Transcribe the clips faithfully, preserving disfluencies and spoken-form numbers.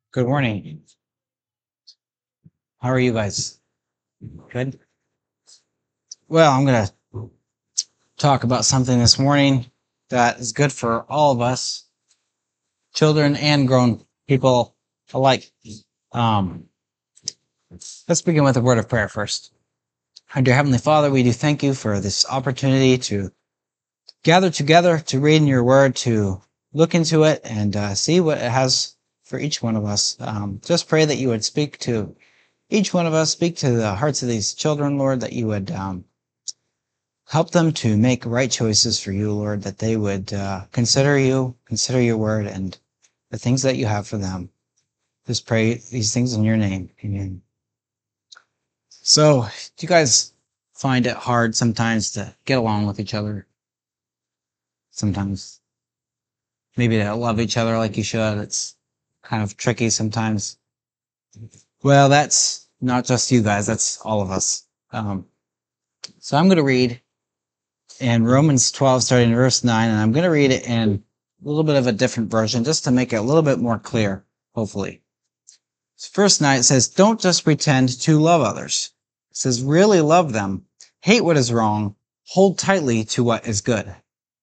Good morning. How are you guys? Good. Well, I'm going to talk about something this morning that is good for all of us, children and grown people alike. Um, let's begin with a word of prayer first. Our dear Heavenly Father, we do thank you for this opportunity to gather together, to read in your word, to look into it and uh, see what it has for each one of us. Um, just pray that you would speak to each one of us, speak to the hearts of these children, Lord, that you would um, help them to make right choices for you, Lord, that they would uh, consider you, consider your word, and the things that you have for them. Just pray these things in your name. Amen. So, do you guys find it hard sometimes to get along with each other? Sometimes. Maybe to love each other like you should. It's kind of tricky sometimes. Well, that's not just you guys, that's all of us. Um, so I'm going to read in Romans twelve, starting in verse nine, and I'm going to read it in a little bit of a different version just to make it a little bit more clear, hopefully. Verse nine, it says, don't just pretend to love others. It says, really love them. Hate what is wrong. Hold tightly to what is good.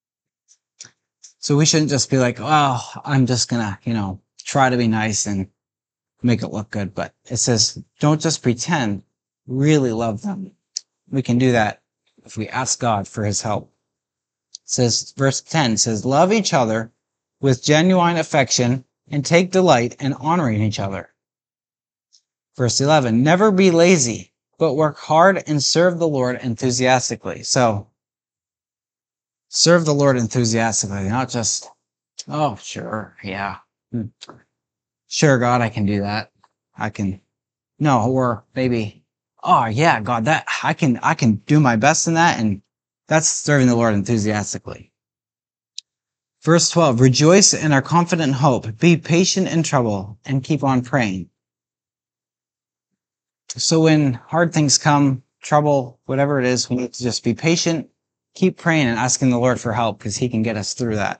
So we shouldn't just be like, oh, I'm just going to, you know, try to be nice and make it look good. But it says, don't just pretend, really love them. We can do that if we ask God for his help. It says, verse ten says, love each other with genuine affection and take delight in honoring each other. Verse eleven, never be lazy, but work hard and serve the Lord enthusiastically. So, serve the Lord enthusiastically, not just, oh, sure, yeah. Hmm. Sure, God, I can do that. I can, no, or maybe, oh, yeah, God, that, I can, I can do my best in that, and that's serving the Lord enthusiastically. Verse twelve, rejoice in our confident hope, be patient in trouble, and keep on praying. So when hard things come, trouble, whatever it is, we need to just be patient, keep praying and asking the Lord for help because he can get us through that.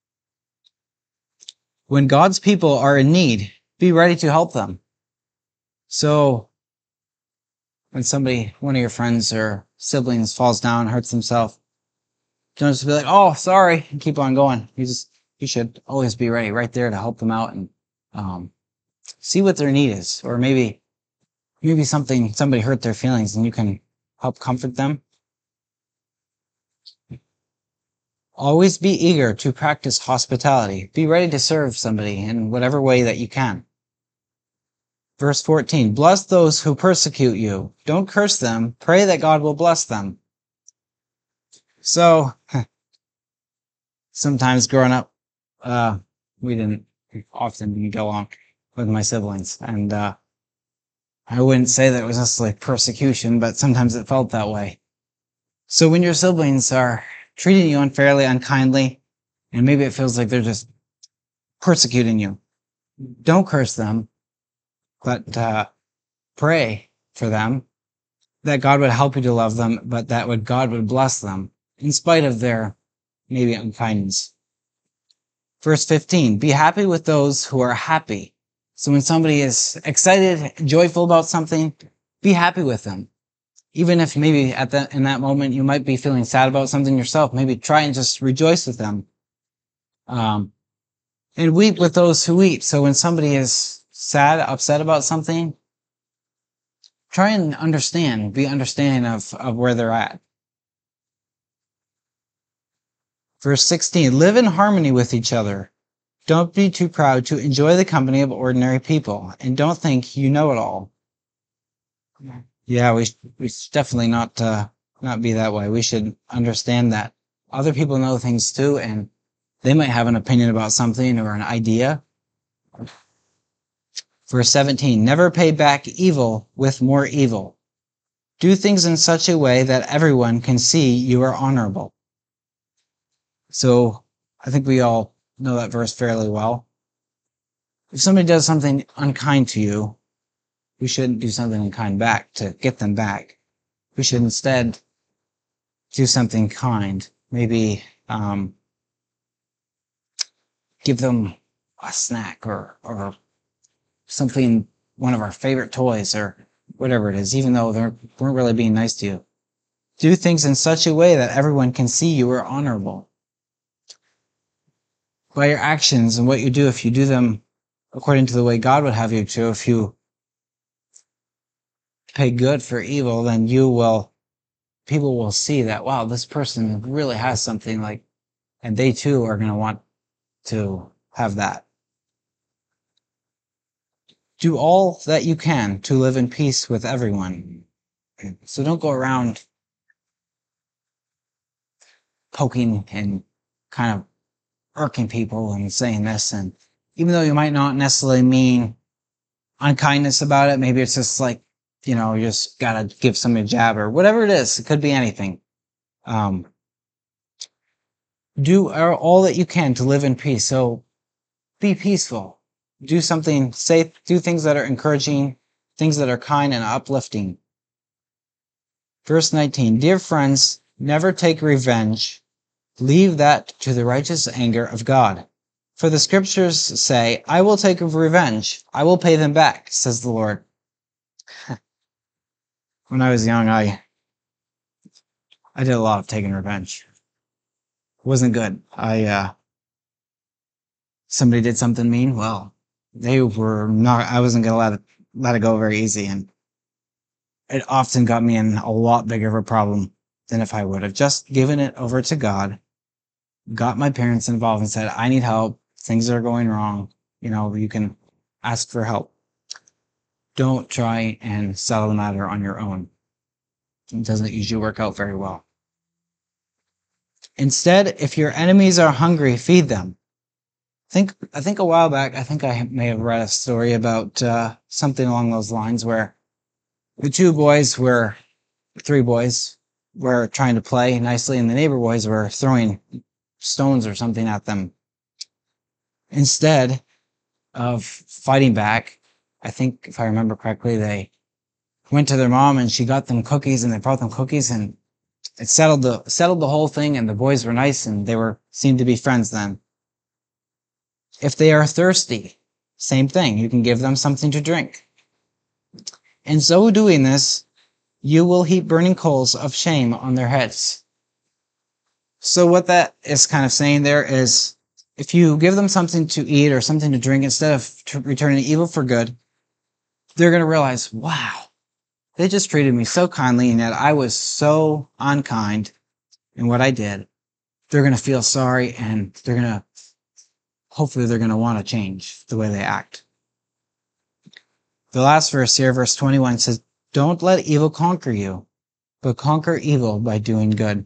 When God's people are in need, be ready to help them. So when somebody, one of your friends or siblings falls down, hurts themselves, don't just be like, oh, sorry, and keep on going. You just, you should always be ready right there to help them out and um, see what their need is. Or maybe, maybe something, somebody hurt their feelings and you can help comfort them. Always be eager to practice hospitality. Be ready to serve somebody in whatever way that you can. Verse fourteen, bless those who persecute you. Don't curse them. Pray that God will bless them. So, sometimes growing up, uh, we didn't often get along with my siblings. And uh, I wouldn't say that it was necessarily persecution, but sometimes it felt that way. So when your siblings are treating you unfairly, unkindly, and maybe it feels like they're just persecuting you, don't curse them, but uh, pray for them that God would help you to love them, but that would God would bless them in spite of their maybe unkindness. Verse fifteen, be happy with those who are happy. So when somebody is excited, joyful about something, be happy with them. Even if maybe at that in that moment you might be feeling sad about something yourself, maybe try and just rejoice with them. Um, and weep with those who weep. So when somebody is sad, upset about something, try and understand, be understanding of, of where they're at. Verse sixteen, live in harmony with each other. Don't be too proud to enjoy the company of ordinary people, and don't think you know it all. Yeah, we we should definitely not uh, not be that way. We should understand that other people know things too, and they might have an opinion about something or an idea. Verse seventeen, never pay back evil with more evil. Do things in such a way that everyone can see you are honorable. So I think we all know that verse fairly well. If somebody does something unkind to you, we shouldn't do something unkind back to get them back. We should instead do something kind. Maybe um, give them a snack or, or something, one of our favorite toys or whatever it is, even though they weren't really being nice to you. Do things in such a way that everyone can see you are honorable. By your actions and what you do, if you do them according to the way God would have you to, if you pay good for evil, then you will, people will see that, wow, this person really has something, like, and they too are going to want to have that. Do all that you can to live in peace with everyone. So don't go around poking and kind of irking people and saying this, and even though you might not necessarily mean unkindness about it, maybe it's just like, you know, you just gotta give somebody a jab or whatever it is. It could be anything. Um, do all that you can to live in peace. So be peaceful. Do something, say, do things that are encouraging, things that are kind and uplifting. Verse nineteen, dear friends, never take revenge. Leave that to the righteous anger of God. For the scriptures say, I will take revenge. I will pay them back, says the Lord. When I was young, I I did a lot of taking revenge. It wasn't good. I, uh, somebody did something mean, well, they were not, I wasn't going to let it, let it go very easy. And it often got me in a lot bigger of a problem than if I would have just given it over to God, got my parents involved and said, I need help. Things are going wrong. You know, you can ask for help. Don't try and settle the matter on your own. It doesn't usually work out very well. Instead, if your enemies are hungry, feed them. I think, I think a while back, I think I may have read a story about uh, something along those lines where the two boys were, three boys, were trying to play nicely, and the neighbor boys were throwing stones or something at them. Instead of fighting back, I think, if I remember correctly, they went to their mom and she got them cookies, and they brought them cookies, and it settled the settled the whole thing, and the boys were nice, and they were seemed to be friends then. If they are thirsty, same thing. You can give them something to drink. In so doing this, you will heap burning coals of shame on their heads. So what that is kind of saying there is, if you give them something to eat or something to drink instead of returning evil for good, they're going to realize, wow, they just treated me so kindly, and yet I was so unkind in what I did. They're going to feel sorry, and they're going to, hopefully they're going to want to change the way they act. The last verse here, verse twenty-one, says, don't let evil conquer you, but conquer evil by doing good.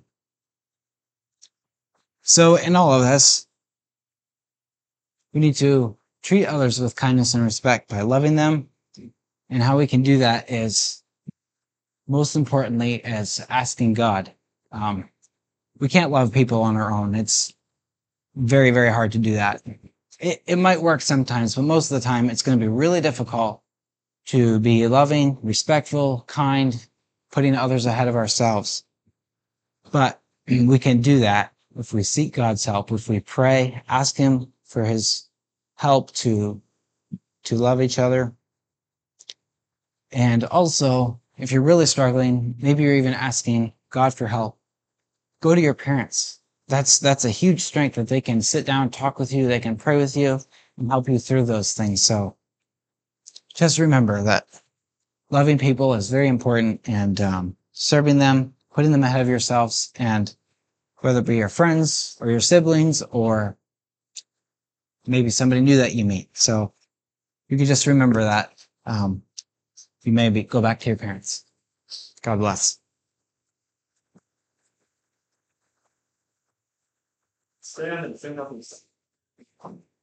So in all of this, we need to treat others with kindness and respect by loving them. And how we can do that is, most importantly, is asking God. Um, we can't love people on our own. It's very, very hard to do that. It, it might work sometimes, but most of the time it's going to be really difficult to be loving, respectful, kind, putting others ahead of ourselves. But we can do that if we seek God's help, if we pray, ask Him for His help to, to love each other. And also, if you're really struggling, maybe you're even asking God for help, go to your parents. That's, that's a huge strength that they can sit down, talk with you, they can pray with you, and help you through those things. So just remember that loving people is very important, and um, serving them, putting them ahead of yourselves, and whether it be your friends or your siblings or maybe somebody new that you meet. So you can just remember that. Um, you maybe go back to your parents. God bless. Stand and sing nothing.